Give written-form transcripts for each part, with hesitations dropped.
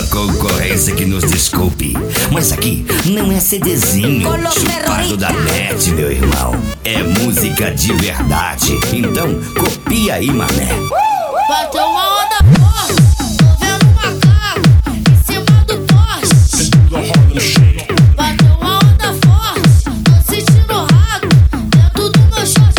concorrência que nos desculpe, mas aqui não é CDzinho chupado da net, meu irmão. É música de verdade. Então, copia aí, mané. Bateu uma onda forte, tô vendo um macaco em cima do poste. Bateu uma onda forte, tô sentindo rato dentro do meu short.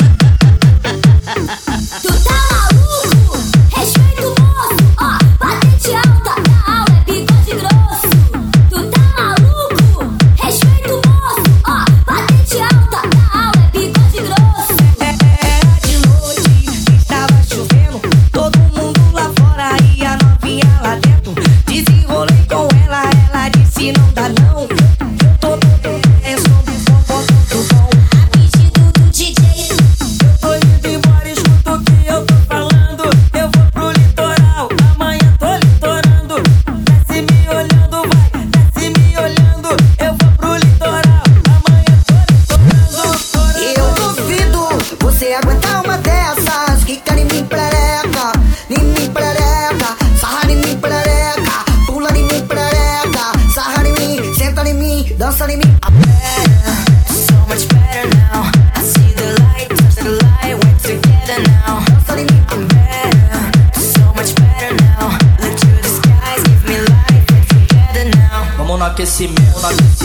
Tu tá maluco? Respeita o moço, ó, patente alta, na aula é bigode grosso. Tu tá maluco? Respeita o moço, ó, patente alta, na aula é bigode grosso. Era de noite, estava chovendo, todo mundo lá fora e a novinha lá dentro. Desenrolei com ela, ela disse não dá não. Eu tô sob o botão do bom. A pedido do DJ. Eu tô indo embora, escuta o que eu tô falando. Eu vou pro litoral, amanhã tô litorando. Desce me olhando, vai, desce me olhando. Eu vou pro litoral, amanhã tô litorando. Eu duvido você aguentar uma dessas. Quica em mim, perereca, sarra em mim, perereca, pula em mim, perereca, sarra em mim, senta em mim, dança em mim. So much better now. I see the light, touch the light, we're together now. Dança em mim. I'm better, so much better now. Look to the skies, give me life, we're together now. Vamos no aquecimento,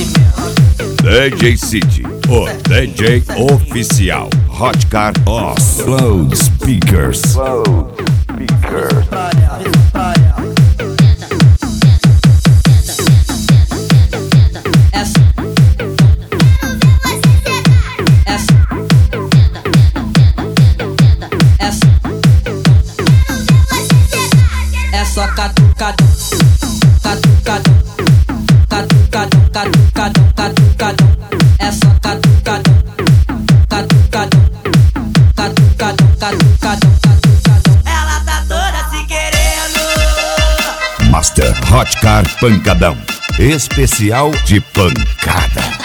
DJ City, o DJ oficial. Hot Car Off. Loud speakers. É só catucadão, catucadão, catucadão, catucadão, catucadão. É só catucadão, catucadão, catucadão, catucadão, catucadão. Ela tá toda se querendo. Master Hot Car Pancadão. Especial de pancada.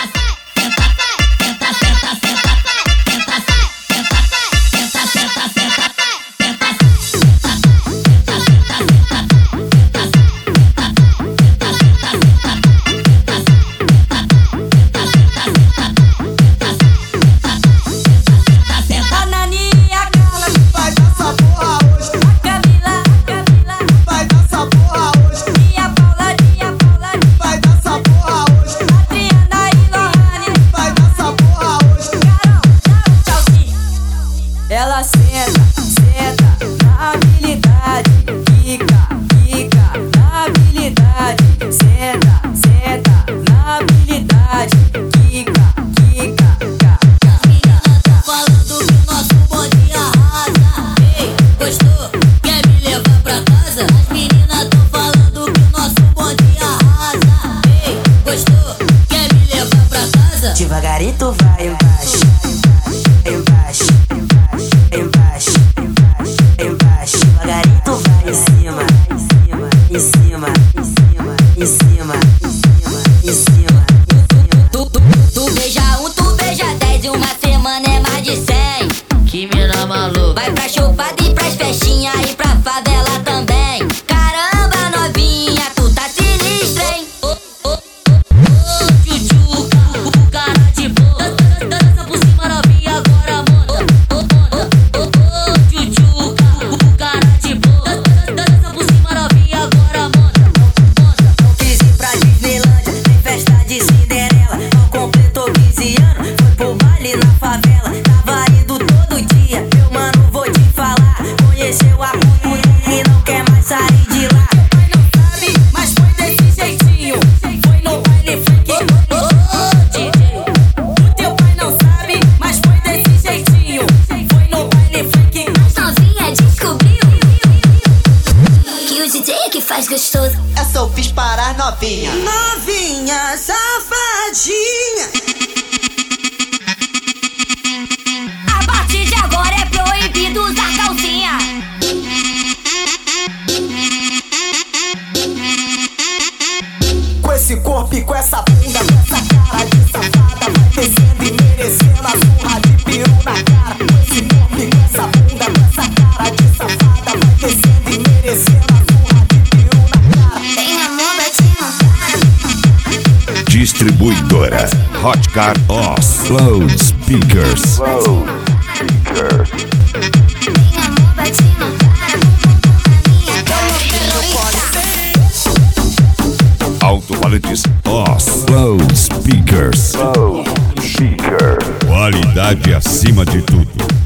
A Nani e a Carla Vai dar essa porra hoje, a Camila vai dar essa porra hoje, e a Paula, vai dar essa porra hoje, Adriana e Lohane. vai dar essa porra hoje. Carol, dá um tchauzinho. Ela senta na habilidade. Quica na habilidade. Senta na habilidade. Quica. As meninas tão falando que o nosso bonde arrasa. Ei, gostou? Quer me levar pra casa? As meninas tão falando que o nosso bonde arrasa. Ei, gostou? Quer me levar pra casa? Devagarinho tu vai embaixo. Devagarinho tu vai em cima. Tu beija um, tu beija 10. Em uma semana é mais de 100. que mina maluca. Vai pra chupada e pras festinhas e pra favela também. Caramba, novinha, tu tá sinistra, hein? Tchutchuca, o cara de boa. Dança por cima novinha, agora manda. Tchutchuca, o cara de boa. Dança por cima novinha, agora manda. Não quis ir pra Disneylândia, tem festa de Cinderela. Não completou 15 anos, foi pro baile na favela. Tava indo todo dia, meu mano, vou te falar. Conheceu a cultura e não quer mais sair de lá. Pai não sabe, mas foi desse jeitinho. Foi no baile funk. O teu pai não sabe, mas foi desse jeitinho. Foi no baile funk. As novinha descobriu que o DJ é que faz gostoso. Essa eu fiz parar novinha. Novinha, safadinha. A partir de agora é proibido usar calcinha. Com esse corpo e com essa bunda, com essa cara de safada, vai descendo e merecendo a surra de peru na cara. Com esse corpo e com essa bunda, com essa cara de safada, vai descendo e merecendo a surra de peru na cara. Tem a Distribuidora Hotcar Oz Loudspeakers. Alto-falantes Oz Loudspeakers. Qualidade acima de tudo.